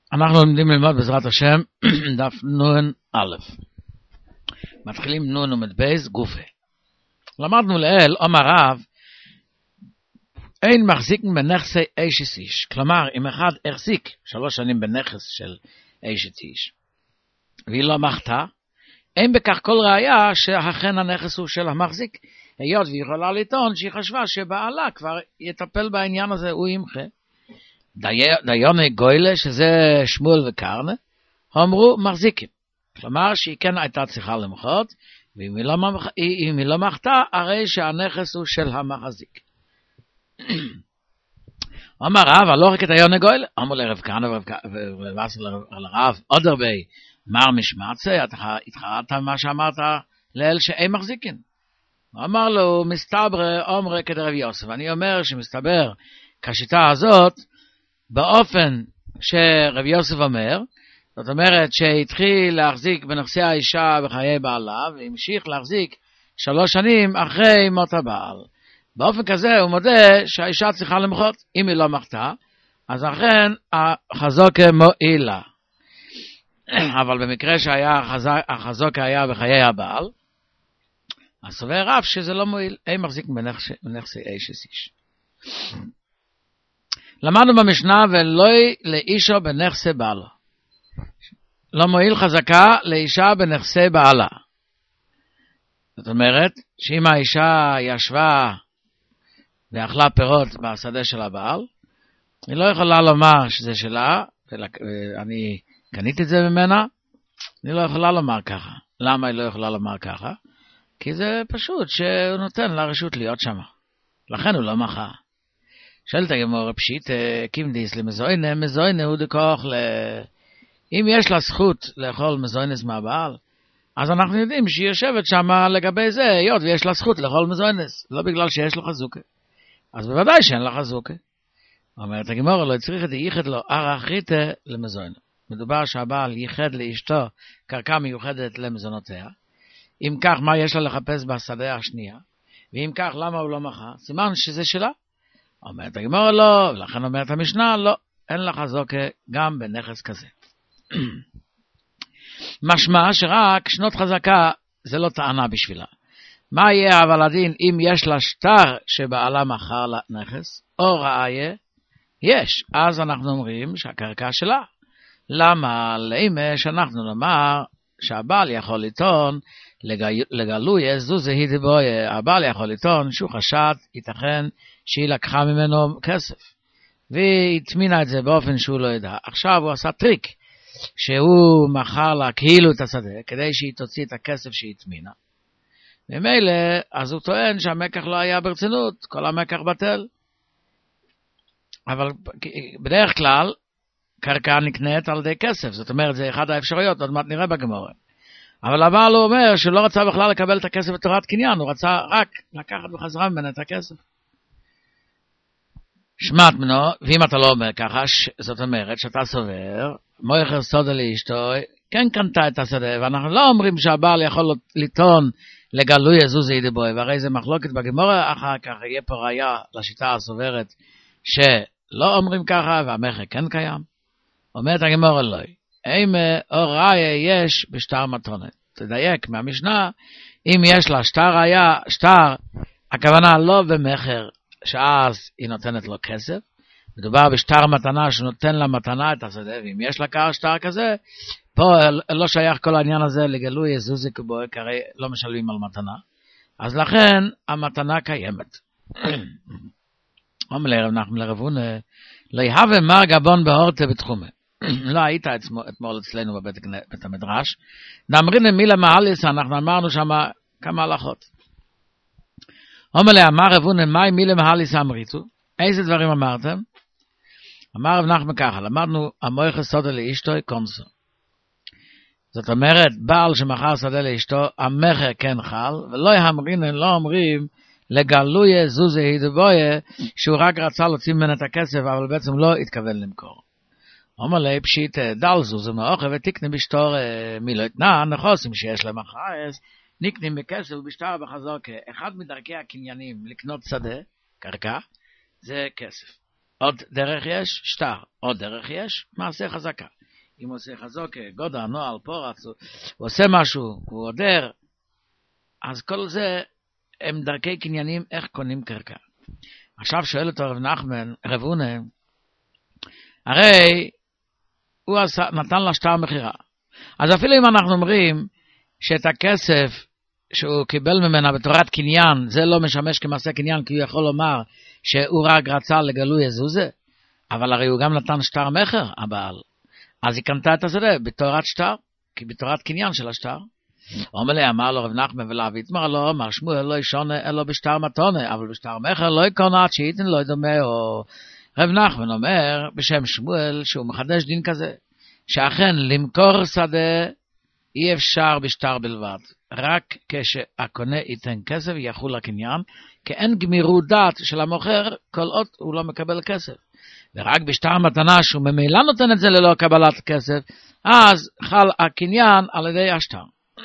אנחנו לומדים ללמוד בעזרת השם דף נון א'. מתחילים נון ומדבייס גופה. למדנו לאל, אומר רב, אין מחזיקים בנכסי אשת איש. כלומר, אם אחד החזיק 3 שנים בנכס של אשת איש, והיא לא מחתה, אין בכך כל ראיה שאכן הנכס הוא של המחזיק, היות והיא יכולה לטעון שהיא חשבה שבעלה כבר יטפל בעניין הזה, הוא ימחה. דיוני גוילה, שזה שמואל וקרנה, אמרו מחזיקים. כלומר שהיא כן הייתה צריכה למחות, ואם היא לא מחתה, הרי שהנכס הוא של המחזיק. אמר רב, הלא רק את דיוני גוילה, אמרו לרב קרנה ולבשר לרב, עוד הרבה, מר משמצה, התחרדת מה שאמרת לאל שאין מחזיקים. אמר לו, מסתבר אומרה כדרב יוסף. אני אומר שמסתבר כשיטה הזאת, באופן שרב יוסף אומר, זאת אומרת שהתחיל להחזיק בנכסי האישה בחיי בעלה, והמשיך להחזיק 3 שנים אחרי מות הבעל. באופן כזה הוא מודה שהאישה צריכה למחות. אם היא לא מחתה, אז אכן החזוקה מועילה. אבל במקרה שהחזוקה היה בחיי הבעל, אז סובר רב שזה לא מועיל, אין מחזיק בנכסי אשת איש. למדנו במשנה ולא לאישו בנכסי בעלה. לא מועיל חזקה לאישה בנכסי בעלה. זאת אומרת שאם האישה ישבה ואכלה פירות בשדה של הבעל, היא לא יכולה לומר שזה שלה, אני קניתי את זה ממנה, אני לא יכולה לומר ככה. למה היא לא יכולה לומר ככה? כי זה פשוט שהוא נותן לה רשות להיות שם. לכן הוא לא מחה. שאלת הגמור פשיט, קימדיס למזוינה, מזוינה הוא דכוח אם יש לה זכות לאכול מזוינס מהבעל, אז אנחנו יודעים שהיא יושבת שם לגבי זה, היות ויש לה זכות לאכול מזוינס, לא בגלל שיש לו חזוקה. אז בוודאי שאין לה חזוקה. אומרת הגמור, לא צריך את ייחד לו ערכית למזוינה. מדובר שהבעל ייחד לאשתו קרקע מיוחדת למזונותיה. אם כך, מה יש לה לחפש בשדה השנייה? ואם כך, למה הוא לא מחה? סימן שזה שלה. אומרת הגמור לא, ולכן אומרת המשנה לא, אין לה חזוקה גם בנכס כזה. משמע שרק שנות חזקה זה לא טענה בשבילה. מה יהיה אבל הדין אם יש לה שטר שבעלה מכר לנכס, או ראיה? יש, אז אנחנו אומרים שהקרקע שלה. למה? לאמא שאנחנו נאמר שהבעל יכול לטעון לגלוי זוזה היא דיבויה, הבעל יכול לטעון שהוא חשד, ייתכן שהיא לקחה ממנו כסף, והיא התמינה את זה באופן שהוא לא ידע. עכשיו הוא עשה טריק, שהוא מכר לה כאילו את השדה, כדי שהיא תוציא את הכסף שהיא התמינה. ומילא, אז הוא טוען שהמקח לא היה ברצינות, כל המקח בטל. אבל בדרך כלל, קרקע נקנית על ידי כסף, זאת אומרת, זה אחד האפשרויות, עוד מעט נראה בגמרא. אבל הבעל הוא אומר שהוא לא רצה בכלל לקבל את הכסף בתורת קניין, הוא רצה רק לקחת בחזרה ממנה את הכסף. שמעת מנו, ואם אתה לא אומר ככה, זאת אומרת שאתה סובר, מויכר סודה לאשתו, כן קנתה את השדה, ואנחנו לא אומרים שהבעל יכול לטעון לגלוי זוזי ידיבוי, והרי זה מחלוקת בגמרא, אחר כך יהיה פה ראיה לשיטה הסוברת, שלא אומרים ככה, והמחר כן קיים. אומרת הגמרא לא. אם או ראיה יש בשטר מתונת. תדייק מהמשנה, אם יש לה שטר ראיה, שטר, הכוונה לא במחר, שאז היא נותנת לו כסף, מדובר בשטר מתנה שנותן לה מתנה את השדה, ואם יש לה שטר כזה, פה לא שייך כל העניין הזה לגלוי יזוזי כבוי, כי הרי לא משלמים על מתנה, אז לכן המתנה קיימת. אומר לרב נחמן לרבון, לא יהווה מר גבון בהורתה בתחומה. לא היית אתמול אצלנו בבית המדרש, נאמרין מילה מהליס, אנחנו אמרנו שם כמה הלכות. אומר לה, אמר רבון, מהי מילה מהליס אמריתו? איזה דברים אמרתם? אמר רב נחמן ככה, למדנו המויכר סודה לאשתו קונסו. זאת אומרת, בעל שמכר שדה לאשתו, המחר כן חל, ולא יאמרינן, לא אומרים, לגלוי זוזי הידבויה, שהוא רק רצה להוציא ממנה את הכסף, אבל בעצם לא התכוון למכור. אומר לה, פשיט דל זוזי מאוכל, ותקנה בשטור מילו התנה, נכוסים שיש להם אחרס, נקנים בכסף ובשטר בחזוקה. אחד מדרכי הקניינים לקנות שדה, קרקע, זה כסף. עוד דרך יש, שטר. עוד דרך יש, מעשה חזקה. אם הוא עושה חזוק, גודע, נועל, פורץ, הוא עושה משהו, הוא עודר, אז כל זה הם דרכי קניינים איך קונים קרקע. עכשיו שואל אותו רב הונא, הרי הוא נתן לה שטר מחירה. אז אפילו אם אנחנו אומרים שאת הכסף שהוא קיבל ממנה בתורת קניין, זה לא משמש כמעשה קניין, כי הוא יכול לומר שהוא רק רצה לגלוי הזוזה, אבל הרי הוא גם נתן שטר מחר, הבעל. אז היא קנתה את השדה בתורת שטר, כי בתורת קניין של השטר. אומר לי, אמר לו רב נחמן ולאו יתמר לו, אמר שמואל לא ישונה אלא בשטר מתונה, אבל בשטר מחר לא יקונה עד שייתן לא ידומה, או רב נחמן אומר בשם שמואל שהוא מחדש דין כזה, שאכן למכור שדה אי אפשר בשטר בלבד, רק כשהקונה ייתן כסף יחול הקניין, כי אין גמירות דעת של המוכר כל עוד הוא לא מקבל כסף. ורק בשטר מתנה שהוא ממילא נותן את זה ללא קבלת כסף, אז חל הקניין על ידי השטר.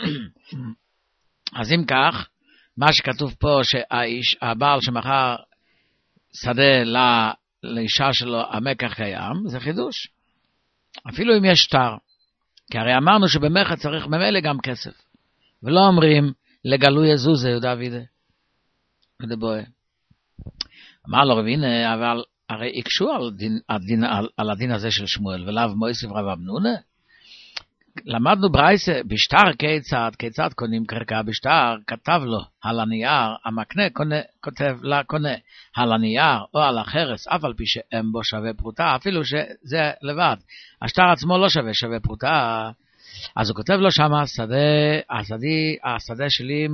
אז אם כך, מה שכתוב פה שהבעל שמכר שדה לאישה שלו המקח קיים, זה חידוש. אפילו אם יש שטר. כי הרי אמרנו שבמכר צריך ממילא גם כסף. ולא אומרים לגלוי הזוזה יהודה ודבוה. אמר לו רבינה, אבל הרי יקשו על הדין הזה של שמואל, ולאו מויסף רב אבנונה. למדנו ברייסה, בשטר כיצד קונים קרקע בשטר, כתב לו על הנייר, המקנה כותב לקונה על הנייר או על החרס, אף על פי שאין בו שווה פרוטה, אפילו שזה לבד, השטר עצמו לא שווה פרוטה, אז הוא כותב לו שם, השדה שלי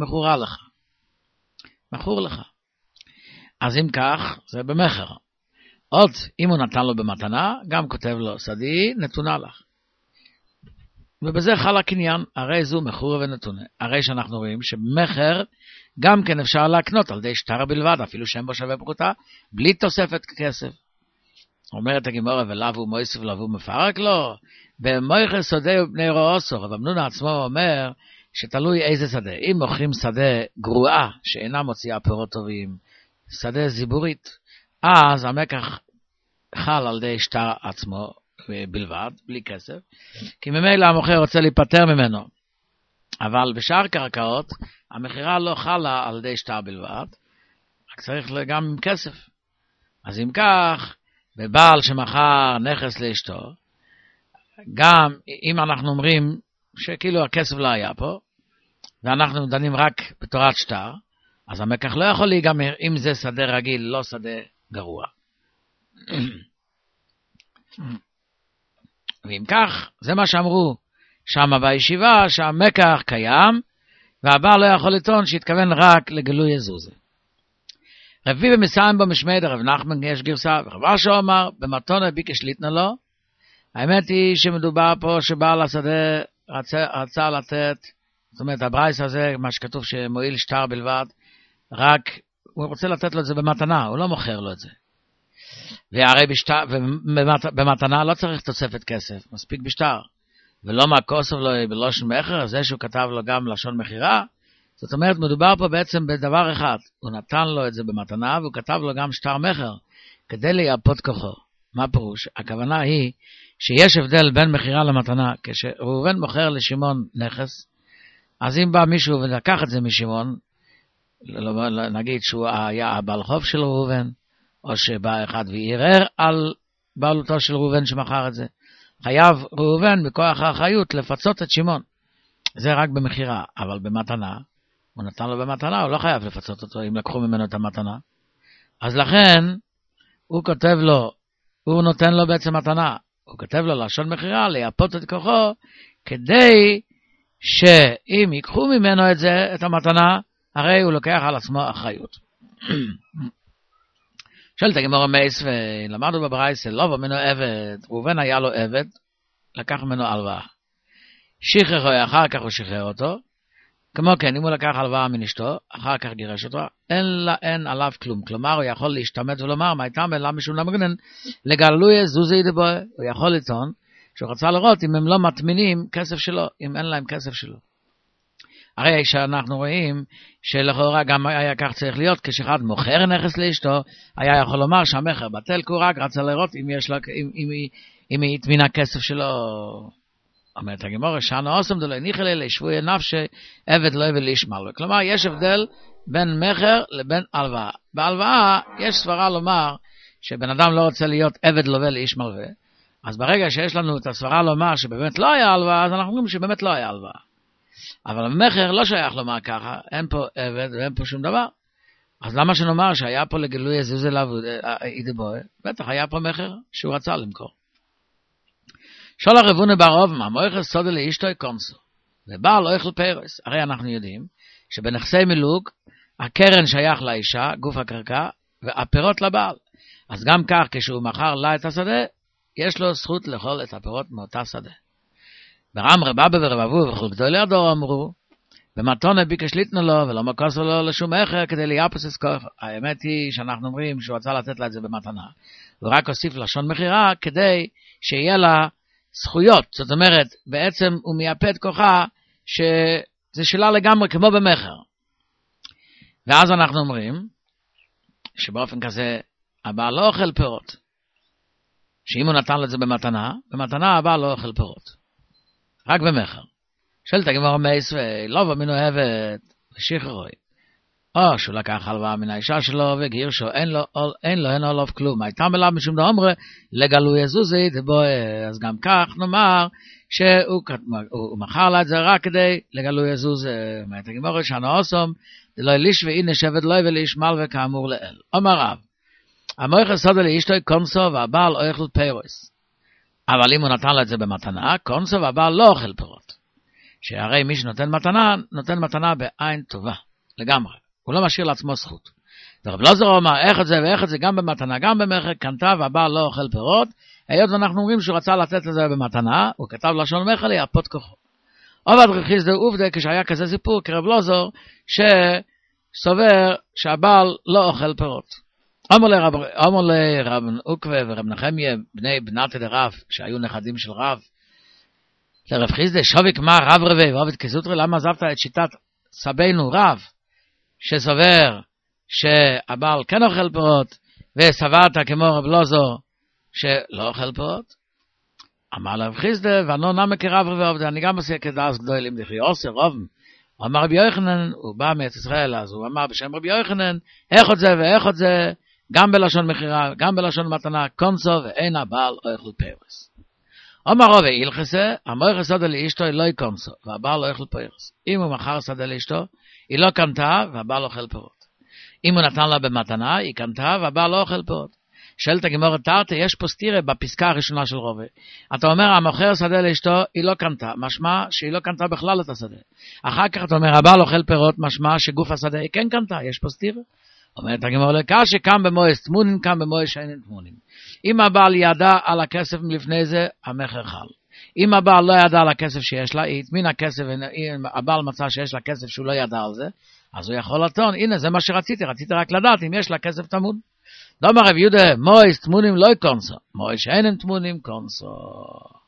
מכור לך. אז אם כך, זה במחר. עוד, אם הוא נתן לו במתנה, גם כותב לו, שדי נתונה לך. ובזה חל הקניין, הרי זו מכור ונתונה. הרי שאנחנו רואים שבמחר גם כן אפשר להקנות על ידי שטר בלבד, אפילו שם בו שווה פרוטה, בלי תוספת כסף. אומרת הגמרא, ולאו הוא מויסף ולאו הוא מפרק לו, במויכל שדה ובני רועסו, רב אמנון עצמו אומר שתלוי איזה שדה. אם מוכרים שדה גרועה שאינה מוציאה פירות טובים, שדה זיבורית, אז המקח חל על ידי שטר עצמו בלבד, בלי כסף, כי ממילא המוכר רוצה להיפטר ממנו. אבל בשאר קרקעות, המחירה לא חלה על ידי שטר בלבד, רק צריך גם עם כסף. אז אם כך, בבעל שמכר נכס לאשתו, גם אם אנחנו אומרים שכאילו הכסף לא היה פה, ואנחנו דנים רק בתורת שטר, אז המקח לא יכול להיגמר אם זה שדה רגיל, לא שדה גרוע. ואם כך, זה מה שאמרו שם בישיבה, שהמקח קיים, והבעל לא יכול לטעון שהתכוון רק לגילוי הזוזה. רבי ומסיים בו משמי דרב נחמן יש גרסה, ורב אשר אמר, במתונה ביקש ליתנה לו. האמת היא שמדובר פה שבעל השדה רצה לתת, זאת אומרת, הברייס הזה, מה שכתוב שמועיל שטר בלבד, רק הוא רוצה לתת לו את זה במתנה, הוא לא מוכר לו את זה. והרי במתנה לא צריך תוספת כסף, מספיק בשטר. ולא מה כוסף לו בלושן מחר, זה שהוא כתב לו גם לשון מחירה, זאת אומרת, מדובר פה בעצם בדבר אחד. הוא נתן לו את זה במתנה, והוא כתב לו גם שטר מחר, כדי לייפות כוחו. מה פירוש? הכוונה היא שיש הבדל בין מחירה למתנה. כשראובן מוכר לשמעון נכס, אז אם בא מישהו ולקח את זה משמעון, נגיד שהוא היה הבעל חוב של ראובן, או שבא אחד וערער על בעלותו של ראובן שמכר את זה, חייב ראובן בכוח האחריות לפצות את שמעון. זה רק במחירה, אבל במתנה, הוא נתן לו במתנה, הוא לא חייב לפצות אותו אם לקחו ממנו את המתנה. אז לכן, הוא כותב לו, הוא נותן לו בעצם מתנה, הוא כותב לו לשון מחירה, לייפות את כוחו, כדי שאם ייקחו ממנו את זה, את המתנה, הרי הוא לוקח על עצמו אחריות. שואלת הגמרא מייס, ולמדנו בברייתא, לא ממנו עבד, ראובן היה לו עבד, לקח ממנו הלוואה. שחרר, אחר כך הוא שחרר אותו, כמו כן, אם הוא לקח הלוואה מן אשתו, אחר כך גירש אותו, אין עליו כלום. כלומר, הוא יכול להשתמט ולומר, מה הייתה מלה משום למגנן, לגלוי זוזי דבוי. הוא יכול לטעון, שהוא רצה לראות אם הם לא מטמינים כסף שלו, אם אין להם כסף שלו. הרי שאנחנו רואים שלכאורה גם היה כך צריך להיות, כשאחד מוכר נכס לאשתו, היה יכול לומר שהמכר בטל, כי הוא רק רצה לראות אם היא התמינה כסף שלו. אומרת הגמרא, שאנו עושים דלוי ניחלה לשבוי נפשי עבד לא יביא לישמל. כלומר, יש הבדל בין מכר לבין הלוואה. בהלוואה יש סברה לומר שבן אדם לא רוצה להיות עבד לווה לאיש מלווה, אז ברגע שיש לנו את הסברה לומר שבאמת לא היה הלוואה, אז אנחנו אומרים שבאמת לא היה הלוואה. אבל במכר לא שייך לומר ככה, אין פה עבד ואין פה שום דבר. אז למה שנאמר שהיה פה לגילוי יזוז אליו אידבוי? בטח היה פה מכר שהוא רצה למכור. שולח רבונה ברוב, מהמויכס סודה לאשתוי קונסו, ובעל לא יאכל פרס. הרי אנחנו יודעים שבנכסי מילוג, הקרן שייך לאישה, גוף הקרקע, והפירות לבעל. אז גם כך, כשהוא מכר לה את השדה, יש לו זכות לאכול את הפירות מאותה שדה. ברם רבבה ורבבו וכל גדולי הדור אמרו, במתונה ביקש ליתנו לו ולא מקוסו לו לשום אחר כדי ליאפס אסכוף. האמת היא שאנחנו אומרים שהוא רצה לתת לה את זה במתנה. הוא רק הוסיף לשון מחירה כדי שיהיה לה זכויות. זאת אומרת, בעצם הוא מייפה את כוחה שזה שלה לגמרי כמו במחר. ואז אנחנו אומרים שבאופן כזה הבעל לא אוכל פירות. שאם הוא נתן לו את זה במתנה הבעל לא אוכל פירות. רק במחר. שואלת הגמרא מייס ולא במינו אוהבת ושחרוי. או שהוא לקח הלוואה מן האישה שלו וגירשו, אין לו עליו כלום. הייתה מלאה משום דאמרה לגלוי יזוזי דבו. אז גם כך נאמר שהוא מכר לה את זה רק כדי לגלוי יזוז. אומרת הגמרא שאנו עושים דלא אליש ואין שבט לא ולישמל וכאמור לאל. אומר רב, המויכס סודה לאשתוי קונסו והבעל לא יאכל פירוס. אבל אם הוא נתן לה את זה במתנה, קונסו והבעל לא אוכל פירות. שהרי מי שנותן מתנה, נותן מתנה בעין טובה, לגמרי. הוא לא משאיר לעצמו זכות. ורב לוזר אומר, איך את זה ואיך את זה, גם במתנה, גם במחר, קנתה והבעל לא אוכל פירות, היות ואנחנו אומרים שהוא רצה לתת את זה במתנה, הוא כתב לשון מחר ליאפות כוחו. עובד רכיז דה עובדה, כשהיה כזה סיפור, כרב לוזר, שסובר שהבעל לא אוכל פירות. אמר לרב עוקווה ורב נחמיה, בני בנת דרב, שהיו נכדים של רב, לרב חיסדה, שוביק מה רב רבי ועובד כזוטרי, למה עזבת את שיטת סבינו רב, שסובר שהבעל כן אוכל פירות, וסברת כמו רב לוזר שלא אוכל פירות? אמר לרב חיסדה, ואנו נמה כרב רבי ועובד, אני גם עושה כדאס גדולים, דכי עושה רובם. הוא אמר רבי יוחנן, הוא בא מארץ ישראל, אז הוא אמר בשם רבי יוחנן, איך עוד זה ואיך עוד זה, גם בלשון מחירה, גם בלשון מתנה, קונסו ואין הבעל אוכל פירוס. אומר רובי הלכסה, המויכס סודה לאשתו לא יקונסו, והבעל לא אוכל פירוס. אם הוא מכר שדה לאשתו, היא לא קנתה והבעל אוכל פירות. אם הוא נתן לה במתנה, היא קנתה והבעל לא אוכל פירות. שואלת הגמרא תרתי, יש פה סתירה בפסקה הראשונה של רובי. אתה אומר, המוכר שדה לאשתו, היא לא קנתה, משמע שהיא לא קנתה בכלל את השדה. אחר כך אתה אומר, הבעל אוכל פירות, משמע שגוף השדה היא כן קנתה, יש פה סתירה. אומרת הגמרא לקש שקם במועס תמונים, קם במועס שאין תמונים. אם הבעל ידע על הכסף מלפני זה, המכר חל. אם הבעל לא ידע על הכסף שיש לה, היא התמין הכסף, אם הבעל מצא שיש לה כסף שהוא לא ידע על זה, אז הוא יכול לטעון, הנה זה מה שרציתי רק לדעת אם יש לה כסף תמון. דאמר רב יהודה, מועס תמונים לא קונסו, מועס שאין תמונים קונסו.